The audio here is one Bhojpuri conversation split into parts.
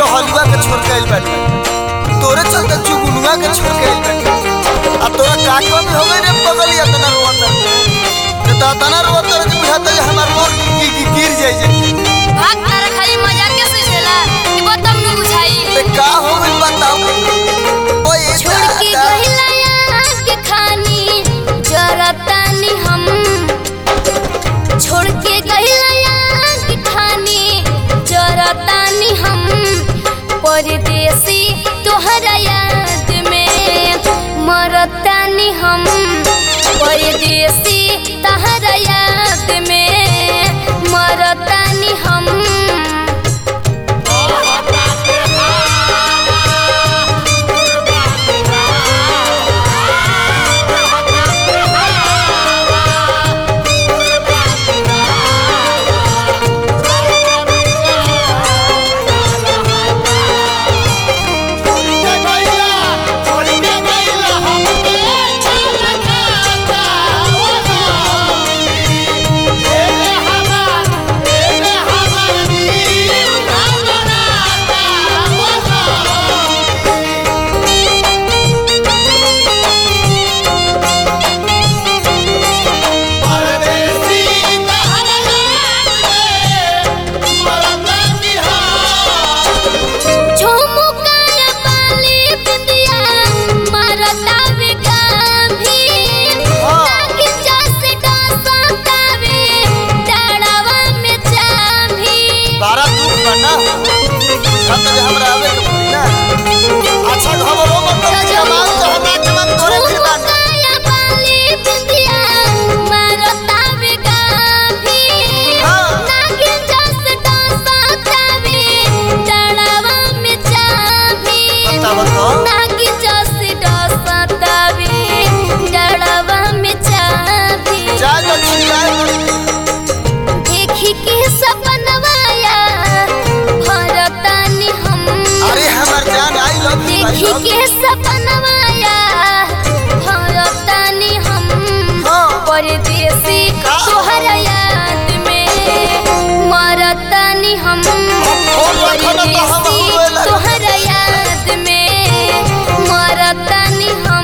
हलवा के छोड़ के आइल बाटी, तोरे चलते चुगुनुआ के छोड़ के आइल बाटी। आ तोरा का कमी हो गई रे पगलिया तना रोता रे ता तना रोता रे बुझाता है हमार मोर गिर जाई जे। भाग तारा खाली मजाक के सोचेला कि बतम न बुझाई। ते का हो गइल बताओ। ओए छोड़ के गइला यार के खानी जरतानी हम, छोड़ के गइला यार के खानी जरतानी हम। परदेसी तोहरा याद में मरतानी हम, परदेसी तोहरा याद में मरतानी हम। के सपनवाया भरतानी हम, परदेसी तोहरा याद में मरतानी हम, परदेसी तोहरा याद में मरतानी हम।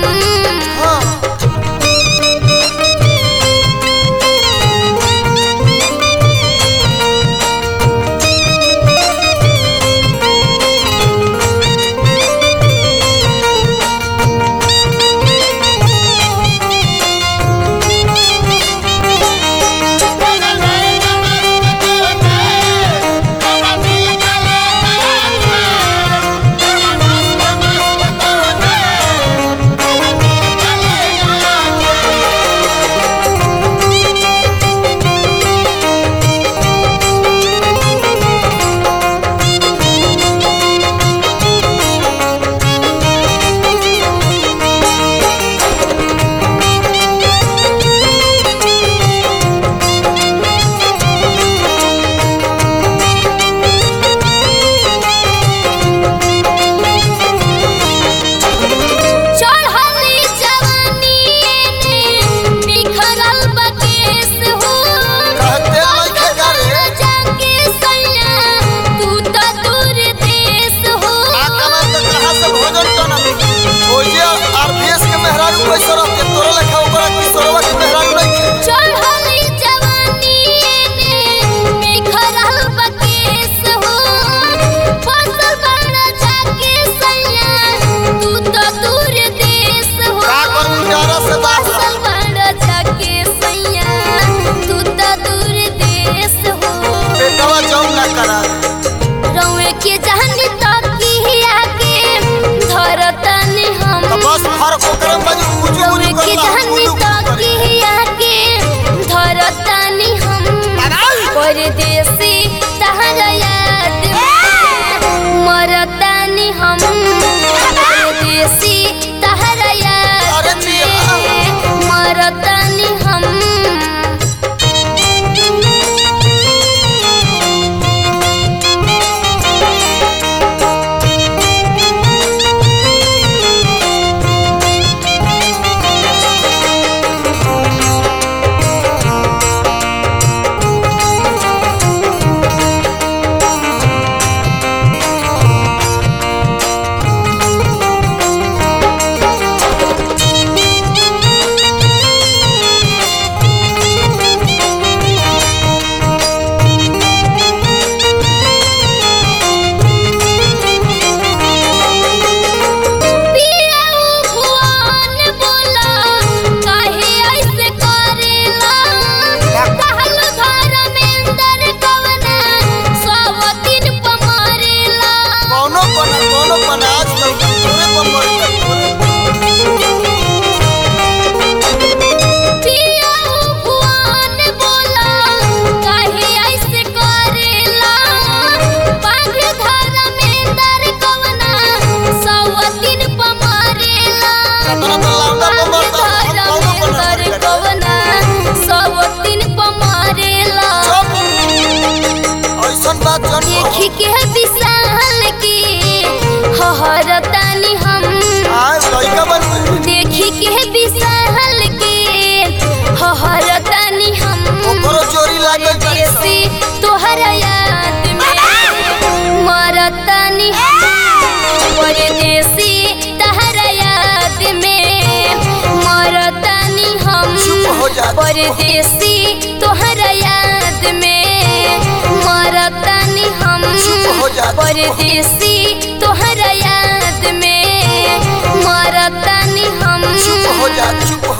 जा परदेसी तोहरा याद में मरतानी हम चुप हो जा परदेसी तोहरा याद में मरतानी हम चुप हो जा चुप